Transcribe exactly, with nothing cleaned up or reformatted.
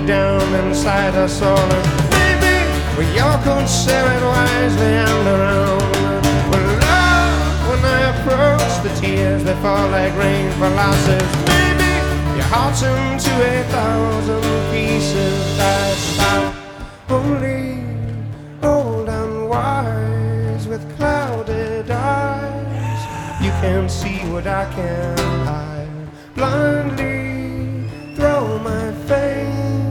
down inside us all. And maybe we all consider it wisely and around. When love, when I approach, the tears they fall like rain for losses. Maybe your heart's into a thousand pieces. I stop only old and wise with clouded eyes. You can see what I can. I blindly